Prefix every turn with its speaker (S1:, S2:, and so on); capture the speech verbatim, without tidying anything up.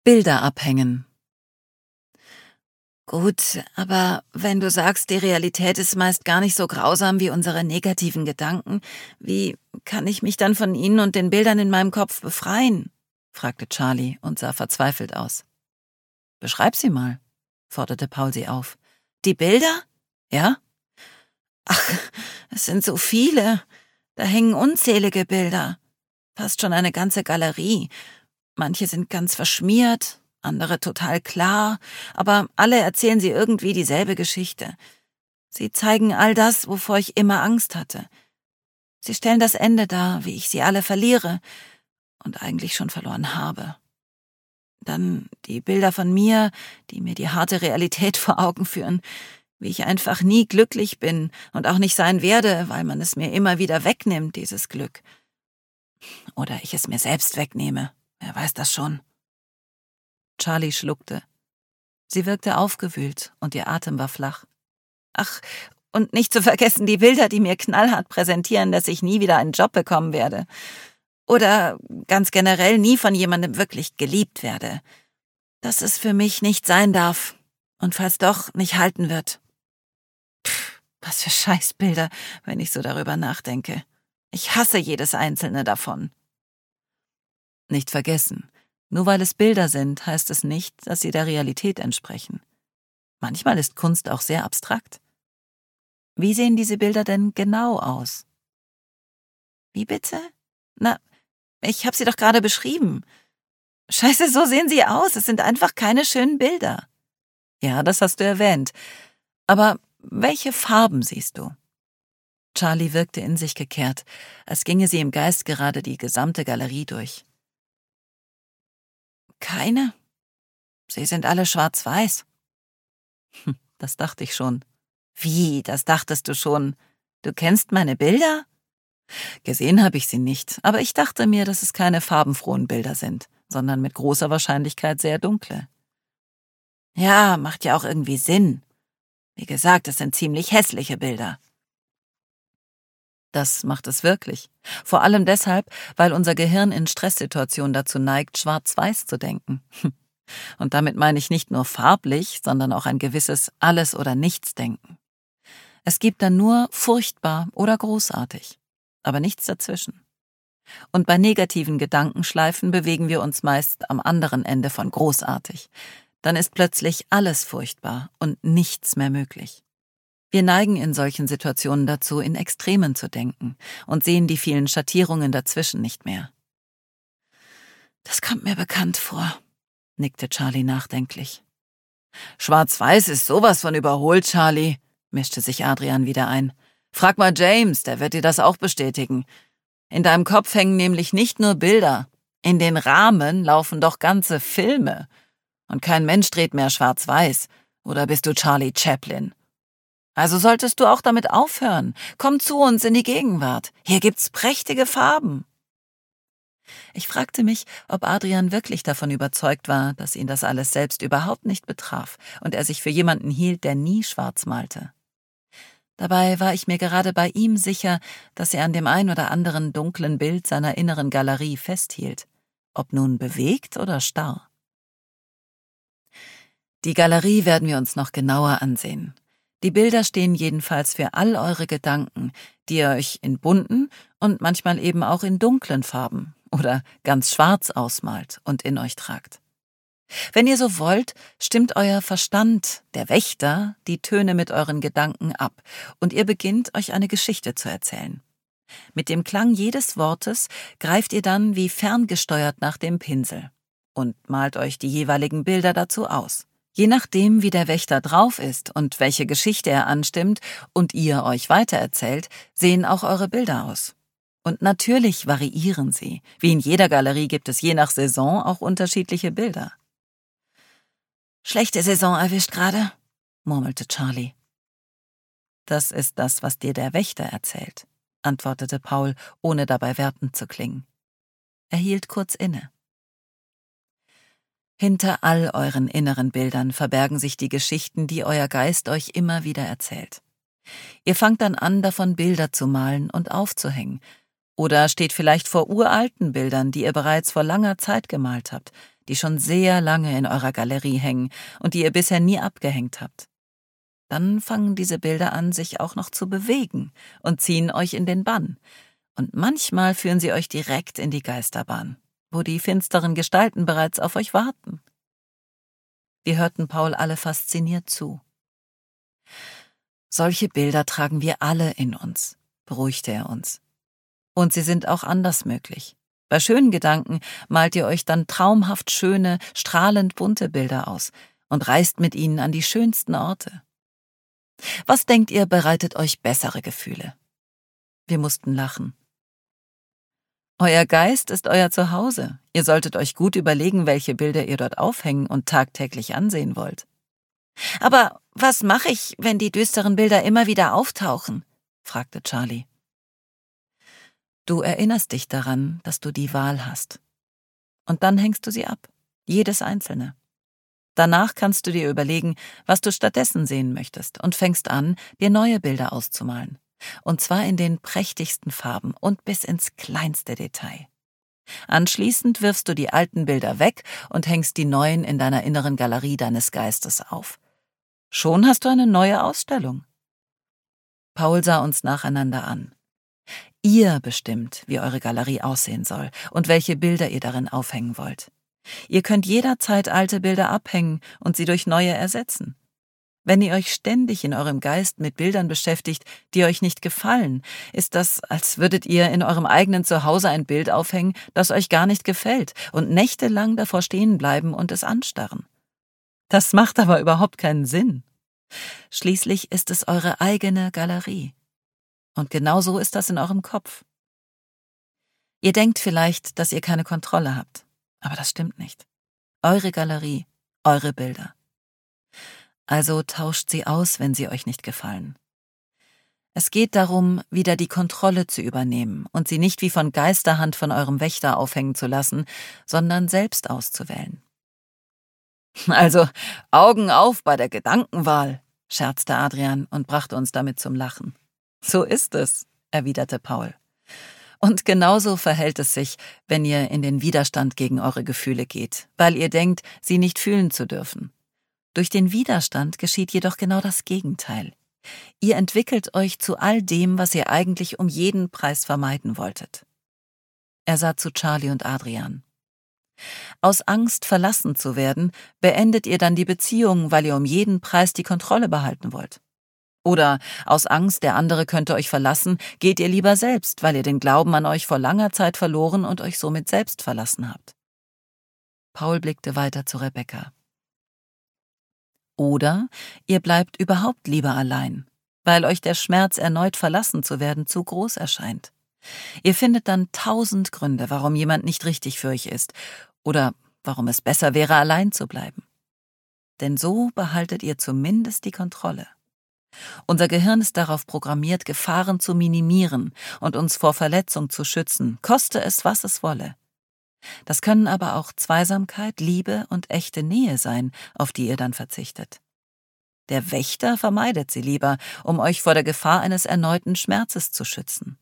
S1: Bilder abhängen. Gut, aber wenn du sagst, die Realität ist meist gar nicht so grausam wie unsere negativen Gedanken, wie kann ich mich dann von ihnen und den Bildern in meinem Kopf befreien? Fragte Charlie und sah verzweifelt aus. Beschreib sie mal, forderte Paul sie auf. Die Bilder? Ja? Ach, es sind so viele. Da hängen unzählige Bilder. Fast schon eine ganze Galerie. Manche sind ganz verschmiert, andere total klar, aber alle erzählen sie irgendwie dieselbe Geschichte. Sie zeigen all das, wovor ich immer Angst hatte. Sie stellen das Ende dar, wie ich sie alle verliere und eigentlich schon verloren habe. Dann die Bilder von mir, die mir die harte Realität vor Augen führen, wie ich einfach nie glücklich bin und auch nicht sein werde, weil man es mir immer wieder wegnimmt, dieses Glück. Oder ich es mir selbst wegnehme, wer weiß das schon. Charlie schluckte. Sie wirkte aufgewühlt und ihr Atem war flach. Ach, und nicht zu vergessen die Bilder, die mir knallhart präsentieren, dass ich nie wieder einen Job bekommen werde. Oder ganz generell nie von jemandem wirklich geliebt werde. Dass es für mich nicht sein darf und falls doch nicht halten wird. Pff, was für Scheißbilder, wenn ich so darüber nachdenke. Ich hasse jedes einzelne davon. Nicht vergessen, nur weil es Bilder sind, heißt es nicht, dass sie der Realität entsprechen. Manchmal ist Kunst auch sehr abstrakt. Wie sehen diese Bilder denn genau aus? Wie bitte? Na, ich habe sie doch gerade beschrieben. Scheiße, so sehen sie aus. Es sind einfach keine schönen Bilder. Ja, das hast du erwähnt. Aber welche Farben siehst du? Charlie wirkte in sich gekehrt, als ginge sie im Geist gerade die gesamte Galerie durch. Keine. Sie sind alle schwarz-weiß. Hm, das dachte ich schon. Wie, das dachtest du schon? Du kennst meine Bilder? Gesehen habe ich sie nicht, aber ich dachte mir, dass es keine farbenfrohen Bilder sind, sondern mit großer Wahrscheinlichkeit sehr dunkle. Ja, macht ja auch irgendwie Sinn. Wie gesagt, es sind ziemlich hässliche Bilder. Das macht es wirklich. Vor allem deshalb, weil unser Gehirn in Stresssituationen dazu neigt, schwarz-weiß zu denken. Und damit meine ich nicht nur farblich, sondern auch ein gewisses Alles-oder-Nichts-Denken. Es gibt dann nur furchtbar oder großartig, aber nichts dazwischen. Und bei negativen Gedankenschleifen bewegen wir uns meist am anderen Ende von großartig. Dann ist plötzlich alles furchtbar und nichts mehr möglich. Wir neigen in solchen Situationen dazu, in Extremen zu denken und sehen die vielen Schattierungen dazwischen nicht mehr. Das kommt mir bekannt vor, nickte Charlie nachdenklich. Schwarz-Weiß ist sowas von überholt, Charlie, mischte sich Adrian wieder ein. Frag mal James, der wird dir das auch bestätigen. In deinem Kopf hängen nämlich nicht nur Bilder. In den Rahmen laufen doch ganze Filme. Und kein Mensch dreht mehr schwarz-weiß. Oder bist du Charlie Chaplin? Also solltest du auch damit aufhören. Komm zu uns in die Gegenwart. Hier gibt's prächtige Farben. Ich fragte mich, ob Adrian wirklich davon überzeugt war, dass ihn das alles selbst überhaupt nicht betraf und er sich für jemanden hielt, der nie schwarz malte. Dabei war ich mir gerade bei ihm sicher, dass er an dem ein oder anderen dunklen Bild seiner inneren Galerie festhielt, ob nun bewegt oder starr. Die Galerie werden wir uns noch genauer ansehen. Die Bilder stehen jedenfalls für all eure Gedanken, die ihr euch in bunten und manchmal eben auch in dunklen Farben oder ganz schwarz ausmalt und in euch tragt. Wenn ihr so wollt, stimmt euer Verstand, der Wächter, die Töne mit euren Gedanken ab und ihr beginnt, euch eine Geschichte zu erzählen. Mit dem Klang jedes Wortes greift ihr dann wie ferngesteuert nach dem Pinsel und malt euch die jeweiligen Bilder dazu aus. Je nachdem, wie der Wächter drauf ist und welche Geschichte er anstimmt und ihr euch weitererzählt, sehen auch eure Bilder aus. Und natürlich variieren sie. Wie in jeder Galerie gibt es je nach Saison auch unterschiedliche Bilder. »Schlechte Saison erwischt gerade«, murmelte Charlie. »Das ist das, was dir der Wächter erzählt«, antwortete Paul, ohne dabei wertend zu klingen. Er hielt kurz inne. Hinter all euren inneren Bildern verbergen sich die Geschichten, die euer Geist euch immer wieder erzählt. Ihr fangt dann an, davon Bilder zu malen und aufzuhängen. Oder steht vielleicht vor uralten Bildern, die ihr bereits vor langer Zeit gemalt habt, die schon sehr lange in eurer Galerie hängen und die ihr bisher nie abgehängt habt. Dann fangen diese Bilder an, sich auch noch zu bewegen und ziehen euch in den Bann. Und manchmal führen sie euch direkt in die Geisterbahn, wo die finsteren Gestalten bereits auf euch warten. Wir hörten Paul alle fasziniert zu. Solche Bilder tragen wir alle in uns, beruhigte er uns. Und sie sind auch anders möglich. Bei schönen Gedanken malt ihr euch dann traumhaft schöne, strahlend bunte Bilder aus und reist mit ihnen an die schönsten Orte. Was denkt ihr, bereitet euch bessere Gefühle? Wir mussten lachen. Euer Geist ist euer Zuhause. Ihr solltet euch gut überlegen, welche Bilder ihr dort aufhängen und tagtäglich ansehen wollt. Aber was mache ich, wenn die düsteren Bilder immer wieder auftauchen? Fragte Charlie. Du erinnerst dich daran, dass du die Wahl hast. Und dann hängst du sie ab, jedes einzelne. Danach kannst du dir überlegen, was du stattdessen sehen möchtest und fängst an, dir neue Bilder auszumalen. Und zwar in den prächtigsten Farben und bis ins kleinste Detail. Anschließend wirfst du die alten Bilder weg und hängst die neuen in deiner inneren Galerie deines Geistes auf. Schon hast du eine neue Ausstellung. Paul sah uns nacheinander an. Ihr bestimmt, wie eure Galerie aussehen soll und welche Bilder ihr darin aufhängen wollt. Ihr könnt jederzeit alte Bilder abhängen und sie durch neue ersetzen. Wenn ihr euch ständig in eurem Geist mit Bildern beschäftigt, die euch nicht gefallen, ist das, als würdet ihr in eurem eigenen Zuhause ein Bild aufhängen, das euch gar nicht gefällt und nächtelang davor stehen bleiben und es anstarren. Das macht aber überhaupt keinen Sinn. Schließlich ist es eure eigene Galerie. Und genau so ist das in eurem Kopf. Ihr denkt vielleicht, dass ihr keine Kontrolle habt, aber das stimmt nicht. Eure Galerie, eure Bilder. Also tauscht sie aus, wenn sie euch nicht gefallen. Es geht darum, wieder die Kontrolle zu übernehmen und sie nicht wie von Geisterhand von eurem Wächter aufhängen zu lassen, sondern selbst auszuwählen. Also Augen auf bei der Gedankenwahl, scherzte Adrian und brachte uns damit zum Lachen. So ist es, erwiderte Paul. Und genauso verhält es sich, wenn ihr in den Widerstand gegen eure Gefühle geht, weil ihr denkt, sie nicht fühlen zu dürfen. Durch den Widerstand geschieht jedoch genau das Gegenteil. Ihr entwickelt euch zu all dem, was ihr eigentlich um jeden Preis vermeiden wolltet. Er sah zu Charlie und Adrian. Aus Angst, verlassen zu werden, beendet ihr dann die Beziehung, weil ihr um jeden Preis die Kontrolle behalten wollt. Oder aus Angst, der andere könnte euch verlassen, geht ihr lieber selbst, weil ihr den Glauben an euch vor langer Zeit verloren und euch somit selbst verlassen habt. Paul blickte weiter zu Rebecca. Oder ihr bleibt überhaupt lieber allein, weil euch der Schmerz, erneut verlassen zu werden, zu groß erscheint. Ihr findet dann tausend Gründe, warum jemand nicht richtig für euch ist oder warum es besser wäre, allein zu bleiben. Denn so behaltet ihr zumindest die Kontrolle. Unser Gehirn ist darauf programmiert, Gefahren zu minimieren und uns vor Verletzung zu schützen, koste es, was es wolle. Das können aber auch Zweisamkeit, Liebe und echte Nähe sein, auf die ihr dann verzichtet. Der Wächter vermeidet sie lieber, um euch vor der Gefahr eines erneuten Schmerzes zu schützen.